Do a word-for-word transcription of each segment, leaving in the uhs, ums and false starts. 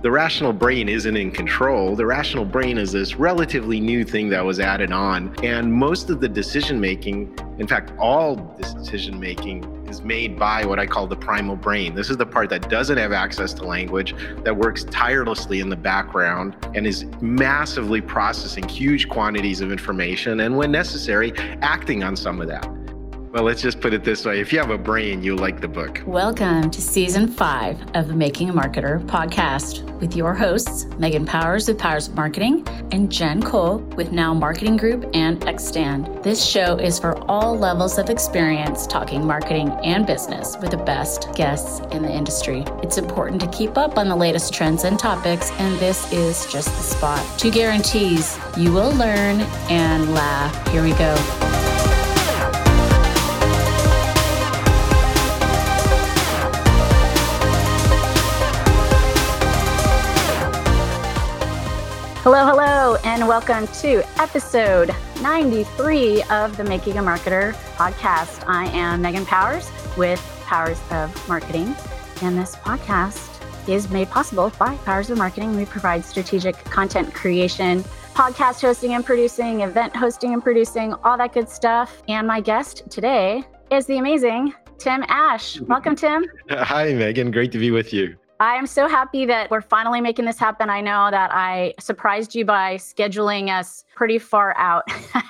The rational brain isn't in control. The rational brain is this relatively new thing that was added on. And most of the decision making, in fact, all decision making is made by what I call the primal brain. This is the part that doesn't have access to language, that works tirelessly in the background and is massively processing huge quantities of information and, when necessary, acting on some of that. Well, let's just put it this way. If you have a brain, you'll like the book. Welcome to season five of the Making a Marketer podcast with your hosts, Megan Powers with Powers of Marketing and Jen Cole with Now Marketing Group and Xstand. This show is for all levels of experience talking marketing and business with the best guests in the industry. It's important to keep up on the latest trends and topics, and this is just the spot. Two guarantees: you will learn and laugh. Here we go. Hello, hello, and welcome to episode ninety-three of the Making a Marketer podcast. I am Megan Powers with Powers of Marketing, and this podcast is made possible by Powers of Marketing. We provide strategic content creation, podcast hosting and producing, event hosting and producing, all that good stuff. And my guest today is the amazing Tim Ash. Welcome, Tim. Hi, Megan. Great to be with you. I am so happy that we're finally making this happen. I know that I surprised you by scheduling us pretty far out,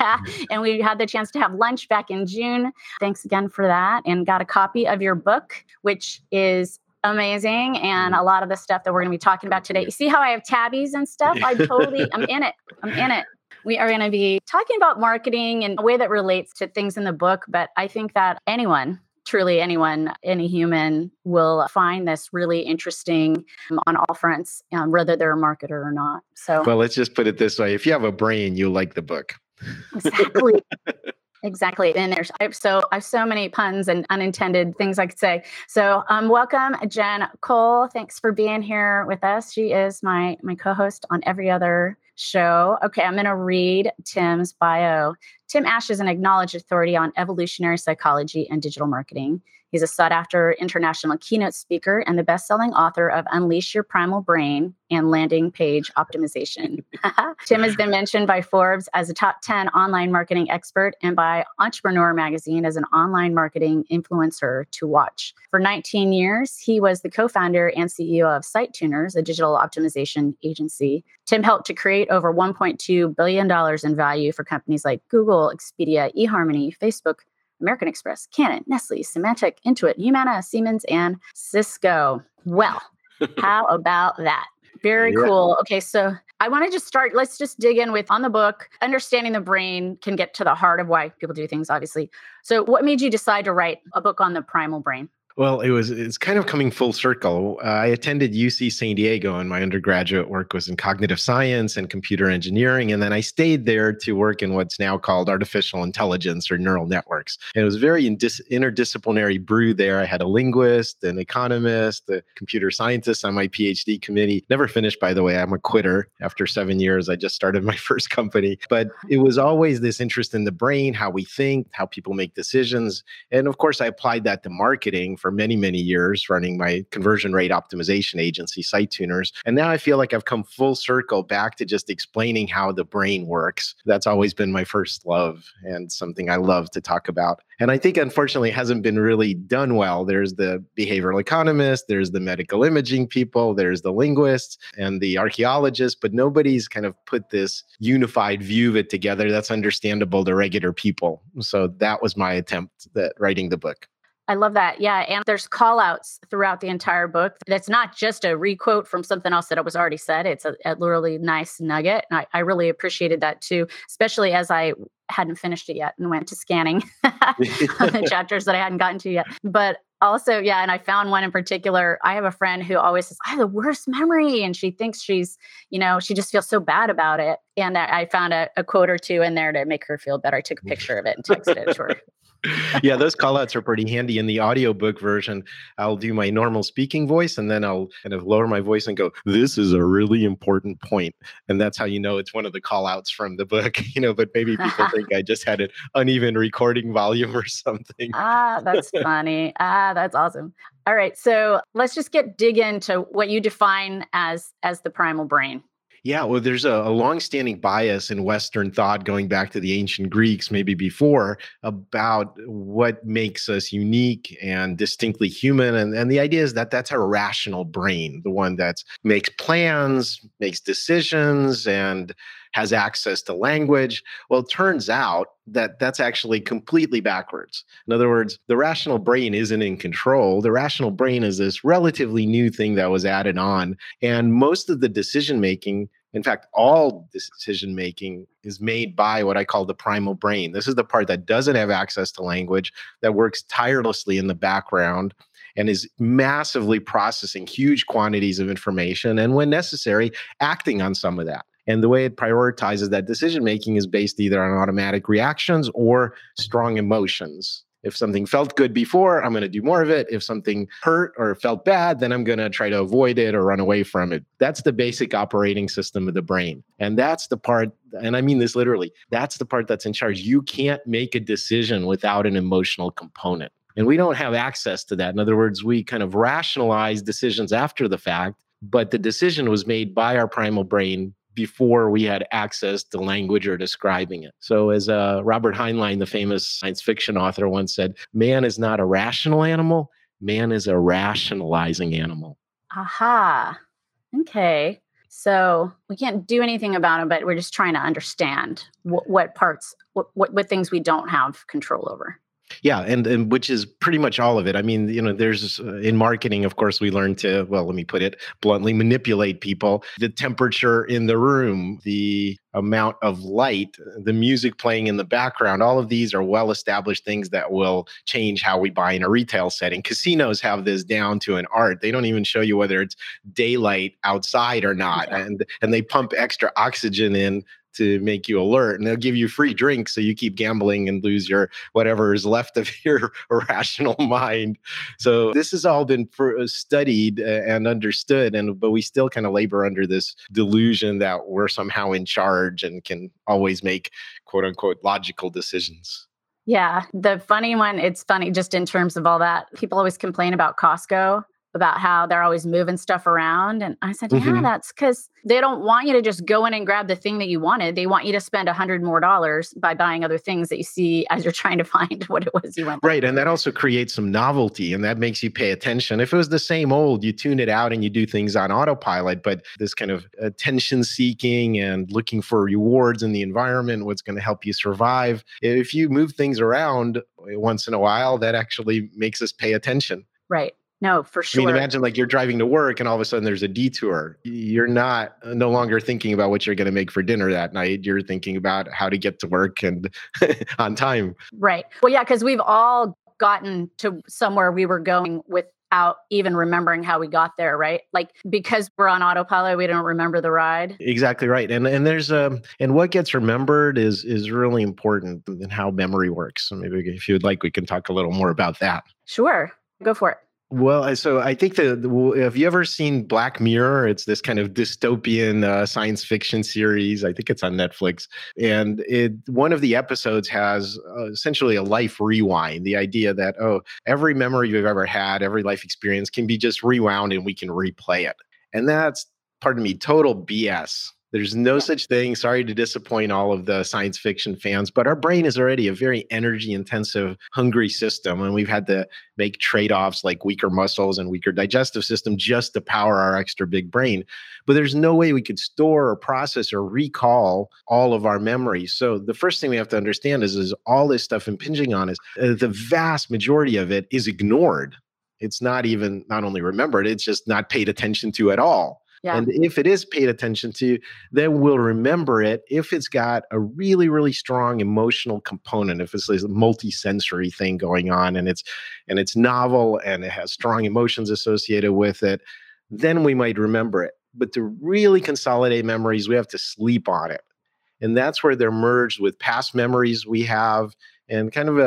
and we had the chance to have lunch back in June. Thanks again for that, and got a copy of your book, which is amazing, and a lot of the stuff that we're going to be talking about today. You see how I have tabbies and stuff? I totally, I'm in it. I'm in it. We are going to be talking about marketing in a way that relates to things in the book, but I think that anyone Truly anyone, any human will find this really interesting um, on all fronts, um, whether they're a marketer or not. So, well, let's just put it this way. If you have a brain, you'll like the book. Exactly. Exactly. And there's I have so I have so many puns and unintended things I could say. So um, welcome, Jen Cole. Thanks for being here with us. She is my my co-host on every other show. Okay, I'm going to read Tim's bio. Tim Ash is an acknowledged authority on evolutionary psychology and digital marketing. He's a sought-after international keynote speaker and the best-selling author of Unleash Your Primal Brain and Landing Page Optimization. Tim has been mentioned by Forbes as a top ten online marketing expert and by Entrepreneur Magazine as an online marketing influencer to watch. For nineteen years, he was the co-founder and C E O of SiteTuners, a digital optimization agency. Tim helped to create over one point two billion dollars in value for companies like Google, Expedia, eHarmony, Facebook, American Express, Canon, Nestle, Symantec, Intuit, Humana, Siemens, and Cisco. Well, how about that? Very yeah. cool. Okay, so I want to just start, let's just dig in with, on the book, understanding the brain can get to the heart of why people do things, obviously. So what made you decide to write a book on the primal brain? Well, it was it's kind of coming full circle. Uh, I attended U C San Diego, and my undergraduate work was in cognitive science and computer engineering. And then I stayed there to work in what's now called artificial intelligence or neural networks. And it was very indis- interdisciplinary brew there. I had a linguist, an economist, a computer scientist on my PhD committee. Never finished, by the way. I'm a quitter. After seven years, I just started my first company. But it was always this interest in the brain, how we think, how people make decisions. And of course, I applied that to marketing for many, many years, running my conversion rate optimization agency, SiteTuners. And now I feel like I've come full circle back to just explaining how the brain works. That's always been my first love and something I love to talk about. And I think, unfortunately, it hasn't been really done well. There's the behavioral economists, there's the medical imaging people, there's the linguists and the archaeologists, but nobody's kind of put this unified view of it together that's understandable to regular people. So that was my attempt at writing the book. I love that. Yeah. And there's call outs throughout the entire book. That's not just a requote from something else that was already said. It's a, a really nice nugget. And I, I really appreciated that too, especially as I hadn't finished it yet and went to scanning the chapters that I hadn't gotten to yet. But also, yeah, and I found one in particular. I have a friend who always says, I have the worst memory. And she thinks she's, you know, she just feels so bad about it. And I found a, a quote or two in there to make her feel better. I took a picture of it and texted it to her. Yeah, those call outs are pretty handy. In the audiobook version, I'll do my normal speaking voice and then I'll kind of lower my voice and go, "This is a really important point." And that's how you know it's one of the call outs from the book, you know, but maybe people think I just had an uneven recording volume or something. Ah, that's funny. Ah, that's awesome. All right, so let's just get dig into what you define as as the primal brain. Yeah, well, there's a, a longstanding bias in Western thought going back to the ancient Greeks, maybe before, about what makes us unique and distinctly human. And, and the idea is that that's our rational brain, the one that makes plans, makes decisions, and has access to language. Well, it turns out that that's actually completely backwards. In other words, the rational brain isn't in control. The rational brain is this relatively new thing that was added on. And most of the decision making, in fact, all decision making is made by what I call the primal brain. This is the part that doesn't have access to language, that works tirelessly in the background and is massively processing huge quantities of information and, when necessary, acting on some of that. And the way it prioritizes that decision making is based either on automatic reactions or strong emotions. If something felt good before, I'm going to do more of it. If something hurt or felt bad, then I'm going to try to avoid it or run away from it. That's the basic operating system of the brain. And that's the part, and I mean this literally, that's the part that's in charge. You can't make a decision without an emotional component. And we don't have access to that. In other words, we kind of rationalize decisions after the fact, but the decision was made by our primal brain before we had access to language or describing it. So as uh, Robert Heinlein, the famous science fiction author, once said, man is not a rational animal, man is a rationalizing animal. Aha. Okay. So we can't do anything about it, but we're just trying to understand what, what parts, what, what, what things we don't have control over. Yeah, and, and which is pretty much all of it. I mean, you know, there's uh, in marketing, of course, we learn to, well, let me put it bluntly, manipulate people. The temperature in the room, the amount of light, the music playing in the background, all of these are well-established things that will change how we buy in a retail setting. Casinos have this down to an art. They don't even show you whether it's daylight outside or not. Yeah. And, and they pump extra oxygen in to make you alert, and they'll give you free drinks so you keep gambling and lose your whatever is left of your rational mind. So this has all been studied and understood, and but we still kind of labor under this delusion that we're somehow in charge and can always make quote unquote logical decisions. Yeah, the funny one, it's funny just in terms of all that. People always complain about Costco, about how they're always moving stuff around. And I said, yeah, mm-hmm. that's because they don't want you to just go in and grab the thing that you wanted. They want you to spend a hundred more dollars by buying other things that you see as you're trying to find what it was you want. Right. And that also creates some novelty, and that makes you pay attention. If it was the same old, you tune it out and you do things on autopilot. But this kind of attention seeking and looking for rewards in the environment, what's going to help you survive. If you move things around once in a while, that actually makes us pay attention. Right. No, for sure. I mean, imagine like you're driving to work and all of a sudden there's a detour. You're not uh, no longer thinking about what you're going to make for dinner that night. You're thinking about how to get to work and on time. Right. Well, yeah, because we've all gotten to somewhere we were going without even remembering how we got there, right? Like because we're on autopilot, we don't remember the ride. Exactly right. And and there's um and what gets remembered is is really important in how memory works. So maybe if you would like, we can talk a little more about that. Sure. Go for it. Well, so I think that, have you ever seen Black Mirror? It's this kind of dystopian uh, science fiction series. I think it's on Netflix. And it one of the episodes has uh, essentially a life rewind. The idea that, oh, every memory you've ever had, every life experience can be just rewound and we can replay it. And that's, pardon me, total B S. There's no such thing. Sorry to disappoint all of the science fiction fans, but our brain is already a very energy intensive, hungry system. And we've had to make trade-offs like weaker muscles and weaker digestive system just to power our extra big brain. But there's no way we could store or process or recall all of our memories. So the first thing we have to understand is, is all this stuff impinging on us, uh, the vast majority of it is ignored. It's not even not only remembered, it's just not paid attention to at all. Yeah. And if it is paid attention to, then we'll remember it if it's got a really, really strong emotional component, if it's this multi-sensory thing going on and it's and it's novel and it has strong emotions associated with it, then we might remember it. But to really consolidate memories, we have to sleep on it. And that's where they're merged with past memories we have and kind of a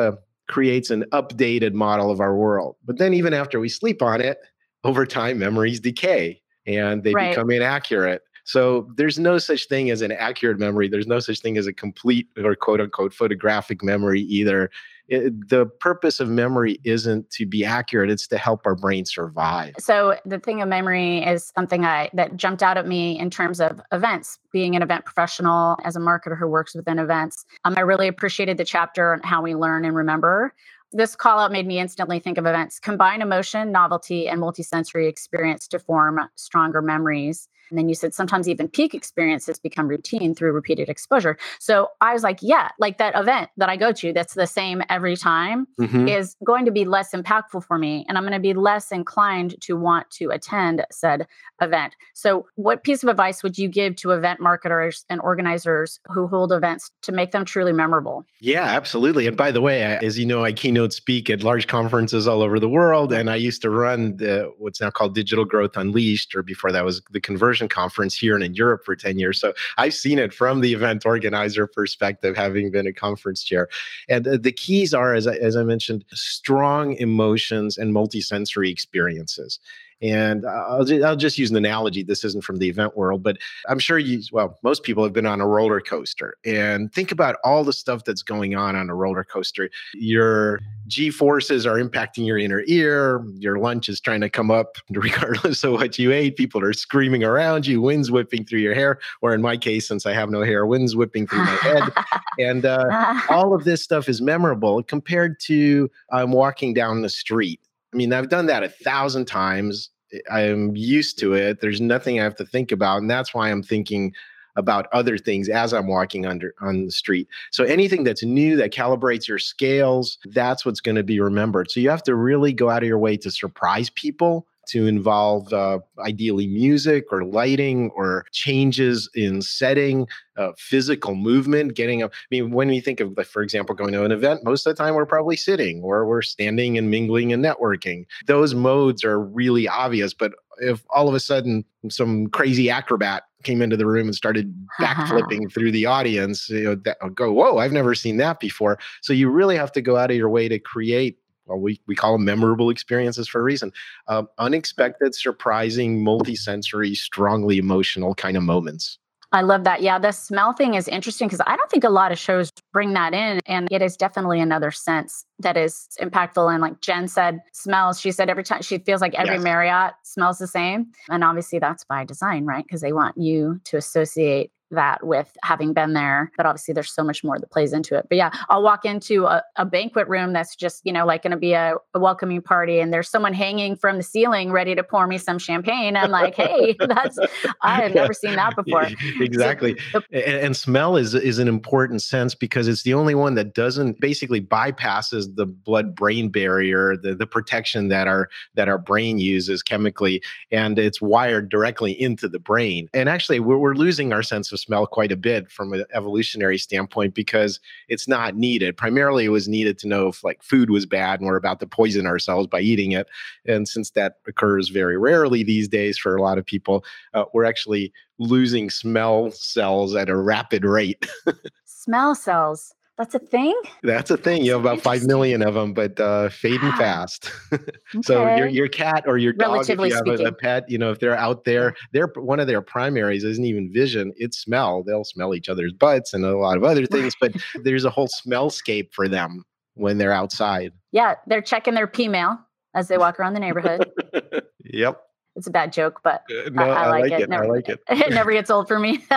creates an updated model of our world. But then even after we sleep on it, over time, memories decay and they Right. become inaccurate. So there's no such thing as an accurate memory. There's no such thing as a complete or quote unquote photographic memory either. It, the purpose of memory isn't to be accurate, it's to help our brain survive. So the thing of memory is something I that jumped out at me in terms of events. Being an event professional as a marketer who works within events, um, I really appreciated the chapter on how we learn and remember. This call out made me instantly think of events. Combine emotion, novelty, and multisensory experience to form stronger memories. And then you said sometimes even peak experiences become routine through repeated exposure. So I was like, yeah, like that event that I go to that's the same every time Mhm. is going to be less impactful for me. And I'm going to be less inclined to want to attend said event. So what piece of advice would you give to event marketers and organizers who hold events to make them truly memorable? Yeah, absolutely. And by the way, I, as you know, I keynote speak at large conferences all over the world. And I used to run the, what's now called Digital Growth Unleashed, or before that was the Conversion Conference here and in Europe for ten years. So I've seen it from the event organizer perspective, having been a conference chair. And the, the keys are, as I, as I mentioned, strong emotions and multisensory experiences. And I'll, ju- I'll just use an analogy. This isn't from the event world, but I'm sure you, well, most people have been on a roller coaster and think about all the stuff that's going on on a roller coaster. Your G forces are impacting your inner ear. Your lunch is trying to come up regardless of what you ate. People are screaming around you, wind's whipping through your hair. Or in my case, since I have no hair, wind's whipping through my head. And uh, all of this stuff is memorable compared to I'm walking down the street. I mean, I've done that a thousand times. I'm used to it. There's nothing I have to think about. And that's why I'm thinking about other things as I'm walking under on the street. So anything that's new that calibrates your scales, that's what's going to be remembered. So you have to really go out of your way to surprise people, to involve uh, ideally music or lighting or changes in setting, uh, physical movement, getting up. I mean, when we think of, like, for example, going to an event, most of the time we're probably sitting or we're standing and mingling and networking. Those modes are really obvious. But if all of a sudden some crazy acrobat came into the room and started backflipping through the audience, you know, that, I'll go, whoa, I've never seen that before. So you really have to go out of your way to create, well, we, we call them memorable experiences for a reason. Um, unexpected, surprising, multisensory, strongly emotional kind of moments. I love that. Yeah, the smell thing is interesting because I don't think a lot of shows bring that in. And it is definitely another sense that is impactful. And like Jen said, smells, she said every time she feels like every Yes. Marriott smells the same. And obviously that's by design, right? Because they want you to associate that with having been there. But obviously there's so much more that plays into it. But yeah, I'll walk into a, a banquet room that's just, you know, like going to be a, a welcoming party and there's someone hanging from the ceiling ready to pour me some champagne. I'm like, hey, that's, I have never seen that before. Exactly. So, and, and smell is is an important sense because it's the only one that doesn't basically bypasses the blood-brain barrier, the, the protection that our that our brain uses chemically, and it's wired directly into the brain. And actually, we're, we're losing our sense of smell quite a bit from an evolutionary standpoint because it's not needed. Primarily, it was needed to know if like food was bad and we're about to poison ourselves by eating it. And since that occurs very rarely these days for a lot of people, uh, we're actually losing smell cells at a rapid rate. smell cells. That's a thing? That's a thing. You have about five million of them, but uh, fading Wow. fast. So your Okay. your cat or your dog, if Relatively you have a, a speaking. pet, you know, if they're out there, they're one of their primaries isn't even vision; it's smell. They'll smell each other's butts and a lot of other things, but there's a whole smellscape for them when they're outside. Yeah, they're checking their P mail as they walk around the neighborhood. Yep. It's a bad joke, but Uh, I, No, I I like like it. it. I Never, like it. it never gets old for me.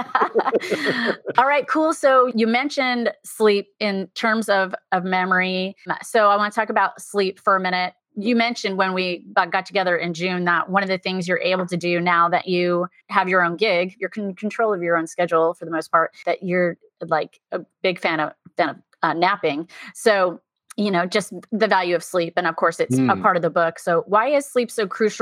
All right, cool. So you mentioned sleep in terms of of memory. So I want to talk about sleep for a minute. You mentioned when we got got together in June that one of the things you're able to do now that you have your own gig, you're in control of your own schedule for the most part, that you're like a big fan of, fan of uh, napping. So you know, just the value of sleep. And of course, it's a Hmm. part of the book. So why is sleep so crucial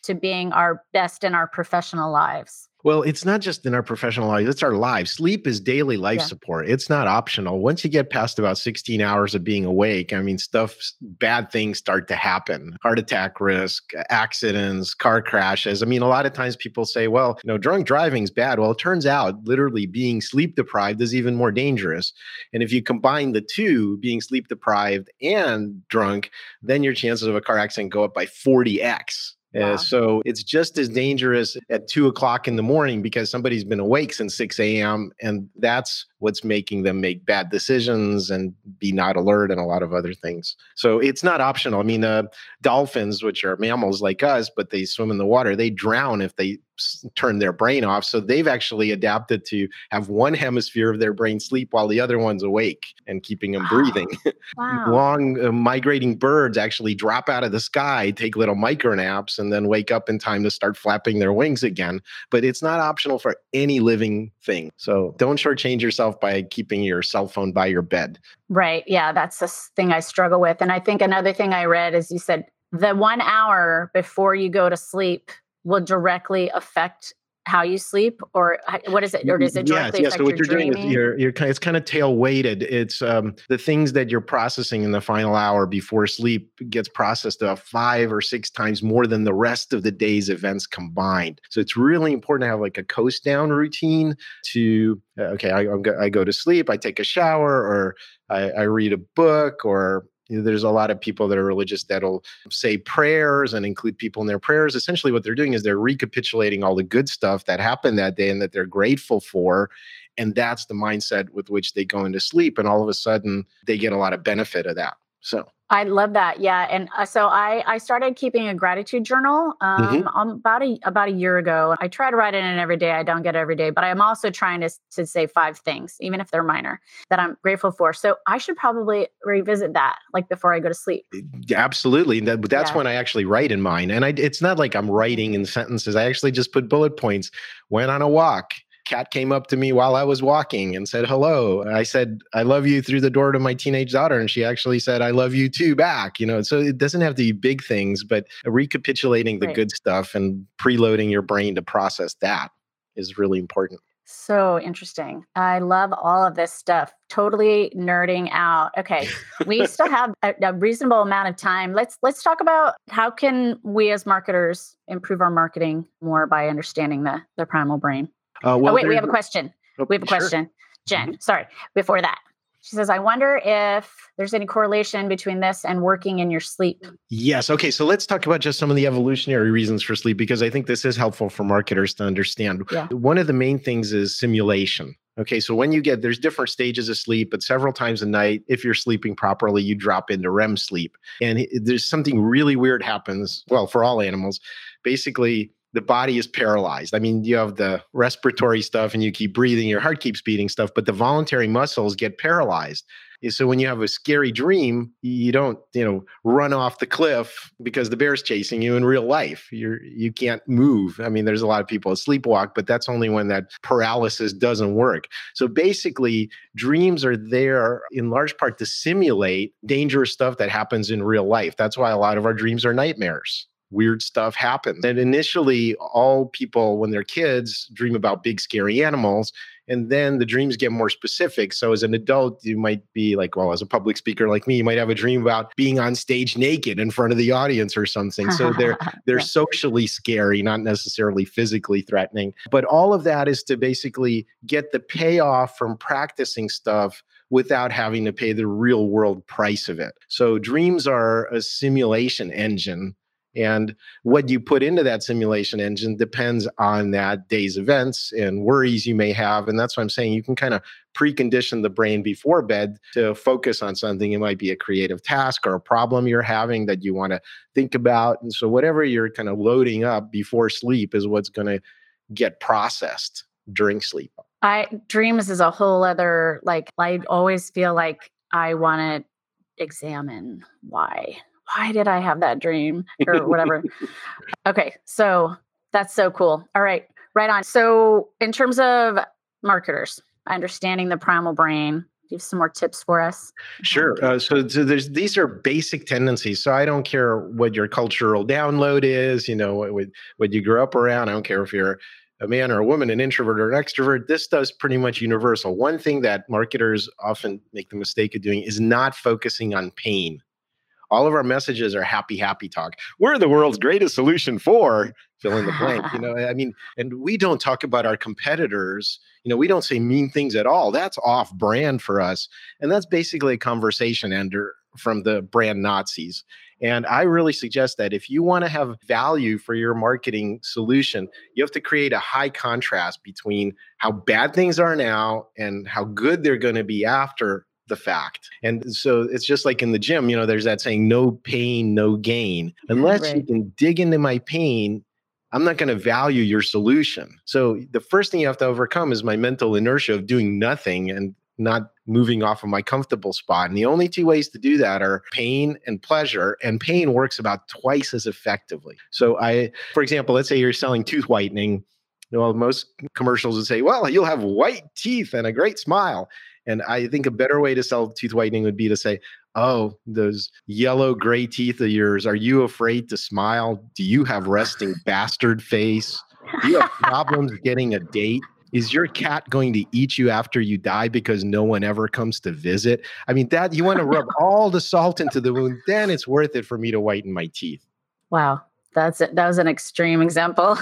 to being our best in our professional lives? Well, it's not just in our professional lives, it's our lives. Sleep is daily life Yeah. support. It's not optional. Once you get past about sixteen hours of being awake, I mean, stuff, bad things start to happen. Heart attack risk, accidents, car crashes. I mean, a lot of times people say, well, you know, drunk driving's bad. Well, it turns out literally being sleep deprived is even more dangerous. And if you combine the two, being sleep deprived and drunk, then your chances of a car accident go up by forty x. Uh, Wow. so it's just as dangerous at two o'clock in the morning because somebody's been awake since six a m. And that's what's making them make bad decisions and be not alert and a lot of other things. So it's not optional. I mean, uh, dolphins, which are mammals like us, but they swim in the water, they drown if they s- turn their brain off. So they've actually adapted to have one hemisphere of their brain sleep while the other one's awake and keeping them breathing. Wow. Long uh, migrating birds actually drop out of the sky, take little micro naps, and then wake up in time to start flapping their wings again. But it's not optional for any living thing. So don't shortchange yourself by keeping your cell phone by your bed. Right. Yeah, that's the s- thing I struggle with. And I think another thing I read is you said the one hour before you go to sleep will directly affect how you sleep, or h- what is it? Or does it Yes, directly yes. So affect what your you're doing is dreaming? you're you're kind it's kind of tail weighted. It's um the things that you're processing in the final hour before sleep gets processed about five or six times more than the rest of the day's events combined. So it's really important to have like a coast down routine to uh, okay, I I'm go, I go to sleep, I take a shower, or I, I read a book, or you know, there's a lot of people that are religious that'll say prayers and include people in their prayers. Essentially, what they're doing is they're recapitulating all the good stuff that happened that day and that they're grateful for. And that's the mindset with which they go into sleep. And all of a sudden, they get a lot of benefit of that. So, I love that. Yeah, and uh, so I I started keeping a gratitude journal mhm. um, um about a about a year ago. I try to write it in every day. I don't get it every day, but I'm also trying to s- to say five things, even if they're minor, that I'm grateful for. So I should probably revisit that, like before I go to sleep. Absolutely. That, that's Yeah. when I actually write in mine. And I, it's not like I'm Mhm. writing in sentences. I actually just put bullet points. Went on a walk. Cat came up to me while I was walking and said hello. I said, I love you through the door to my teenage daughter. And she actually said, I love you too back. You know, so it doesn't have to be big things, but recapitulating the Right. good stuff and preloading your brain to process that is really important. So interesting. I love all of this stuff. Totally nerding out. Okay, we still have a, a reasonable amount of time. Let's let's talk about how can we as marketers improve our marketing more by understanding the the primal brain. Uh, Oh well, wait, we there's, have a question. oh, We have a sure. question. Jen, Mhm. sorry. Before that, she says, "I wonder if there's any correlation between this and working in your sleep." Yes. Okay. So let's talk about just some of the evolutionary reasons for sleep, because I think this is helpful for marketers to understand. Yeah. One of the main things is simulation. Okay. So when you get, there's different stages of sleep, but several times a night, if you're sleeping properly, you drop into R E M sleep. And it- there's something really weird happens, well, for all animals. Basically, the body is paralyzed. I mean, you have the respiratory stuff and you keep breathing, your heart keeps beating stuff, but the voluntary muscles get paralyzed. So when you have a scary dream, you don't, you know, run off the cliff because the bear's chasing you in real life. You're you can't move. I mean, there's a lot of people that sleepwalk, but that's only when that paralysis doesn't work. So basically, dreams are there in large part to simulate dangerous stuff that happens in real life. That's why a lot of our dreams are nightmares. Weird stuff happens. And initially, all people, when they're kids, dream about big, scary animals. And then the dreams get more specific. So as an adult, you might be like, well, as a public speaker like me, you might have a dream about being on stage naked in front of the audience or something. So they're they're Yeah. socially scary, not necessarily physically threatening. But all of that is to basically get the payoff from practicing stuff without having to pay the real world price of it. So dreams are a simulation engine. And what you put into that simulation engine depends on that day's events and worries you may have. And that's why I'm saying you can kind of precondition the brain before bed to focus on something. It might be a creative task or a problem you're having that you want to think about. And so, whatever you're kind of loading up before sleep is what's going to get processed during sleep. I dreams is a whole other like I always feel like I want to examine why. Why did I have that dream or whatever? Okay, so that's so cool. All right, right on. So in terms of marketers, understanding the primal brain, give some more tips for us? Sure. Uh, so, so there's these are basic tendencies. So I don't care what your cultural download is, you know, what, what you grew up around. I don't care if you're a man or a woman, an introvert or an extrovert. This does pretty much universal. One thing that marketers often make the mistake of doing is not focusing on pain. All of our messages are happy, happy talk. We're the world's greatest solution for fill in the blank. You know, I mean, and we don't talk about our competitors. You know, we don't say mean things at all. That's off brand for us. And that's basically a conversation ender from the brand Nazis. And I really suggest that if you want to have value for your marketing solution, you have to create a high contrast between how bad things are now and how good they're going to be after the fact. And so it's just like in the gym, you know, there's that saying, no pain, no gain. Unless right. you can dig into my pain, I'm not going to value your solution. So the first thing you have to overcome is my mental inertia of doing nothing and not moving off of my comfortable spot. And the only two ways to do that are pain and pleasure. And pain works about twice as effectively. So I, for example, let's say you're selling tooth whitening. Well, most commercials would say, well, you'll have white teeth and a great smile. And I think a better way to sell tooth whitening would be to say, oh, those yellow gray teeth of yours, are you afraid to smile? Do you have resting bastard face? Do you have problems getting a date? Is your cat going to eat you after you die because no one ever comes to visit? I mean, that you want to rub all the salt into the wound, then it's worth it for me to whiten my teeth. Wow. That's it. That was an extreme example.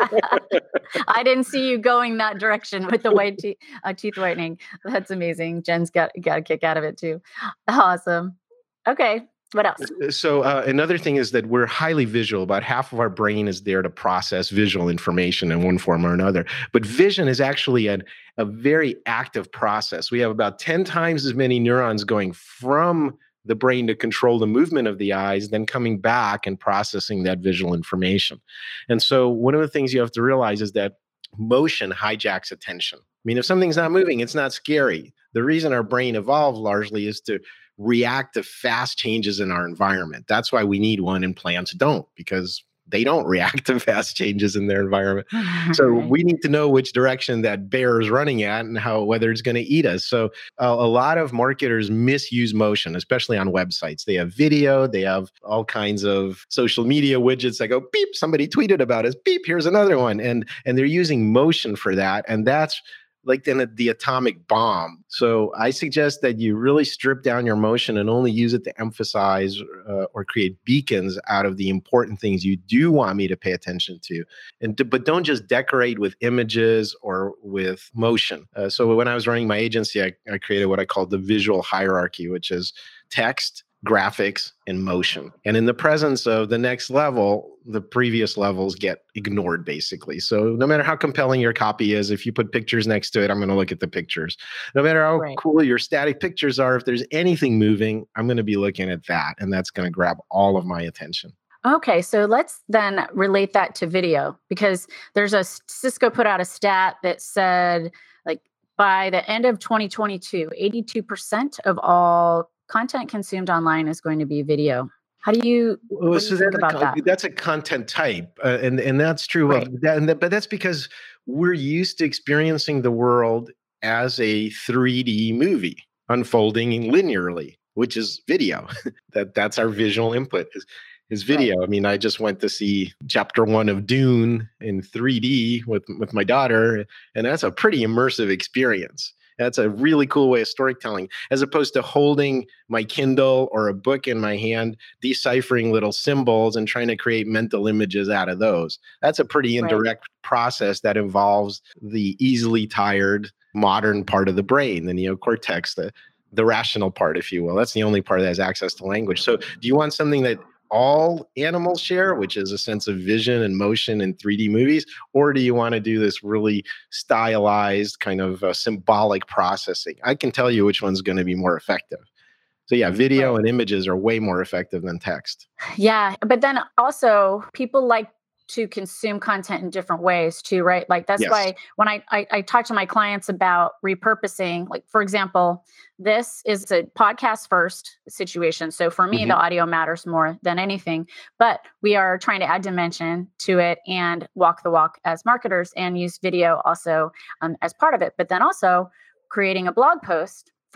I didn't see you going that direction with the white te- uh, teeth whitening. That's amazing. Jen's got got a kick out of it too. Awesome. Okay. What else? So uh, another thing is that we're highly visual. About half of our brain is there to process visual information in one form or another. But vision is actually a, a very active process. We have about ten times as many neurons going from the brain to control the movement of the eyes, then coming back and processing that visual information. And so one of the things you have to realize is that motion hijacks attention. I mean, if something's not moving, it's not scary. The reason our brain evolved largely is to react to fast changes in our environment. That's why we need one and plants don't, because they don't react to fast changes in their environment. So we need to know which direction that bear is running at and how whether it's going to eat us. So uh, a lot of marketers misuse motion, especially on websites. They have video, they have all kinds of social media widgets that go beep, somebody tweeted about us, beep, here's another one. And, and they're using motion for that. And that's like then the atomic bomb. So I suggest that you really strip down your motion and only use it to emphasize uh, or create beacons out of the important things you do want me to pay attention to. And to, but don't just decorate with images or with motion. Uh, so when I was running my agency, I, I created what I called the visual hierarchy, which is text, graphics, and motion. And in the presence of the next level, the previous levels get ignored, basically. So no matter how compelling your copy is, if you put pictures next to it, I'm going to look at the pictures. No matter how right. cool your static pictures are, if there's anything moving, I'm going to be looking at that. And that's going to grab all of my attention. Okay, so let's then relate that to video, because there's a Cisco put out a stat that said, like, by the end of twenty twenty-two, eighty-two percent of all content consumed online is going to be video. How do you, well, so do you think about a, that? That's a content type. Uh, and, and that's true. Right. Of that, and that, but that's because we're used to experiencing the world as a three D movie unfolding linearly, which is video. that That's our visual input is, is video. Right. I mean, I just went to see chapter one of Dune in three D with, with my daughter, and that's a pretty immersive experience. That's a really cool way of storytelling, as opposed to holding my Kindle or a book in my hand, deciphering little symbols and trying to create mental images out of those. That's a pretty indirect right. process that involves the easily tired modern part of the brain, the neocortex, the, the rational part, if you will. That's the only part that has access to language. So do you want something that all animals share, which is a sense of vision and motion in three D movies? Or do you want to do this really stylized kind of uh, symbolic processing? I can tell you which one's going to be more effective. So yeah, video right. and images are way more effective than text. Yeah, but then also people like to consume content in different ways too, right? Like that's yes. why when I, I I talk to my clients about repurposing, like for example, this is a podcast first situation. So for me, mm-hmm. the audio matters more than anything, but we are trying to add dimension to it and walk the walk as marketers and use video also um, as part of it. But then also creating a blog post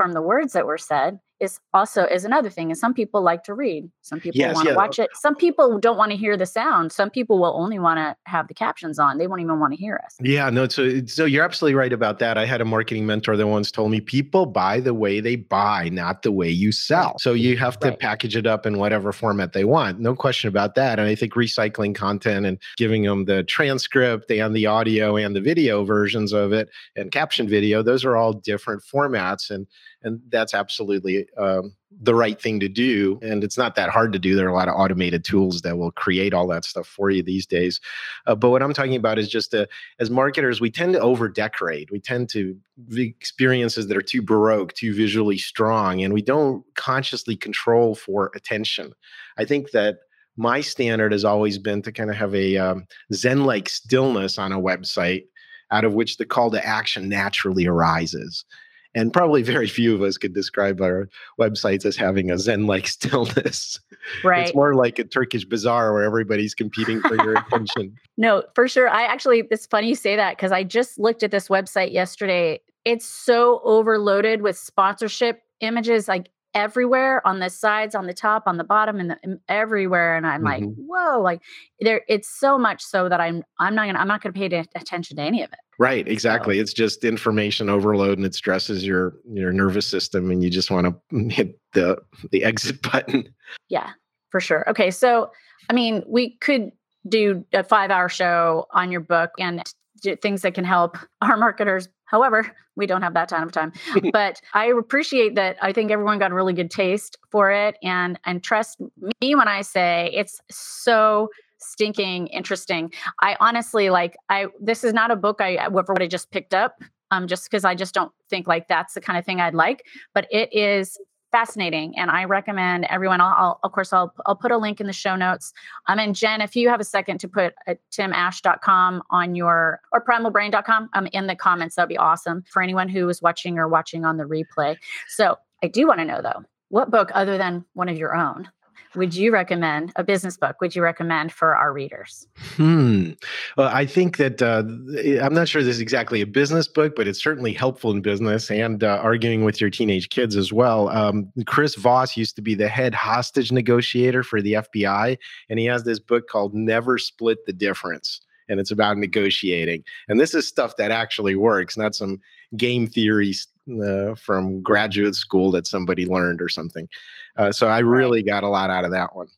from the words that were said is also is another thing. And some people like to read. Some people Yes, want to yeah. watch it. Some people don't want to hear the sound. Some people will only want to have the captions on. They won't even want to hear us. Yeah, no, so so you're absolutely right about that. I had a marketing mentor that once told me people buy the way they buy, not the way you sell. So you have to Right. package it up in whatever format they want. No question about that. And I think recycling content and giving them the transcript and the audio and the video versions of it and caption video, those are all different formats. And and that's absolutely um, the right thing to do. And it's not that hard to do. There are a lot of automated tools that will create all that stuff for you these days. Uh, but what I'm talking about is just uh, as marketers, we tend to over decorate. We tend to experiences that are too baroque, too visually strong, and we don't consciously control for attention. I think that my standard has always been to kind of have a um, Zen-like stillness on a website out of which the call to action naturally arises. And probably very few of us could describe our websites as having a Zen-like stillness. Right. It's more like a Turkish bazaar where everybody's competing for your attention. No, for sure. I actually, it's funny you say that because I just looked at this website yesterday. It's so overloaded with sponsorship images, like everywhere on the sides, on the top, on the bottom, and the, everywhere. And I'm like, Mhm. whoa, like there, it's so much so that I'm, I'm not gonna, I'm not gonna pay t- attention to any of it. Right, exactly. So, It's just information overload and it stresses your your nervous system and you just want to hit the the exit button. yeah, for sure. Okay, so I mean, we could do a five-hour show on your book and do things that can help our marketers. However, we don't have that kind of time. But I appreciate that. I think everyone got a really good taste for it, and and trust me when I say it's so stinking interesting. I honestly like I this is not a book I what I just picked up um just because I just don't think like that's the kind of thing I'd like, but it is fascinating and I recommend everyone. I'll, I'll of course I'll I'll put a link in the show notes. Um and Jen, if you have a second to put a tim ash dot com on your or primal brain dot com um in the comments, that'd be awesome for anyone who is watching or watching on the replay. So I do want to know though, what book other than one of your own would you recommend, a business book, would you recommend for our readers? Hmm. Well, I think that uh, I'm not sure this is exactly a business book, but it's certainly helpful in business and uh, arguing with your teenage kids as well. Um, Chris Voss used to be the head hostage negotiator for the F B I, and he has this book called Never Split the Difference. And it's about negotiating. And this is stuff that actually works, not some game theory uh, from graduate school that somebody learned or something. Uh, so I really Right. got a lot out of that one.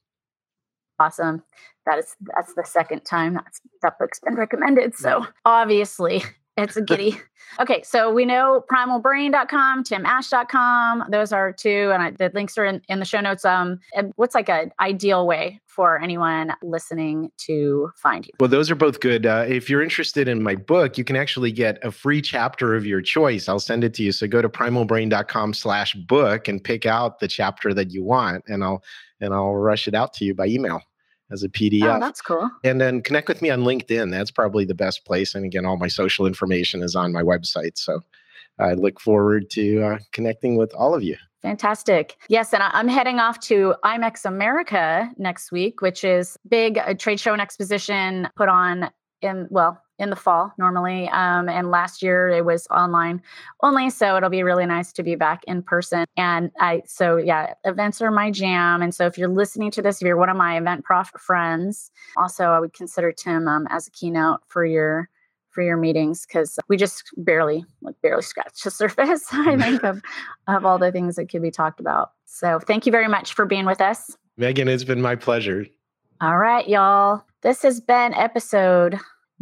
Awesome. That is that's the second time that's, that book's been recommended. So obviously it's a giddy. Okay, so we know primal brain dot com, tim ash dot com. Those are two, and I, the links are in, in the show notes. Um, and what's like an ideal way for anyone listening to find you? Well, those are both good. Uh, if you're interested in my book, you can actually get a free chapter of your choice. I'll send it to you. So go to primal brain dot com slash book and pick out the chapter that you want, and I'll and I'll rush it out to you by email as a P D F. Oh, that's cool. And then connect with me on LinkedIn. That's probably the best place. And again, all my social information is on my website. So I look forward to uh, connecting with all of you. Fantastic. Yes, and I- I'm heading off to IMEX America next week, which is big a trade show and exposition put on in, well, in the fall normally. Um, and last year it was online only. So it'll be really nice to be back in person. And I, so yeah, events are my jam. And so if you're listening to this, if you're one of my Event Prof friends, also I would consider Tim um, as a keynote for your for your meetings, because we just barely, like barely scratched the surface, I think, of, of all the things that could be talked about. So thank you very much for being with us. Megan, it's been my pleasure. All right, y'all. This has been episode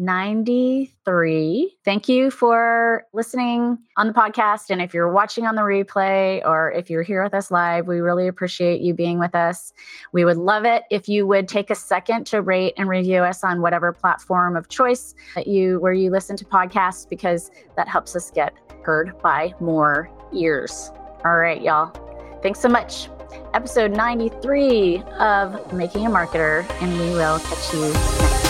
ninety-three. Thank you for listening on the podcast. And if you're watching on the replay or if you're here with us live, we really appreciate you being with us. We would love it if you would take a second to rate and review us on whatever platform of choice that you where you listen to podcasts, because that helps us get heard by more ears. All right, y'all. Thanks so much. Episode ninety-three of Making a Marketer, and we will catch you next time.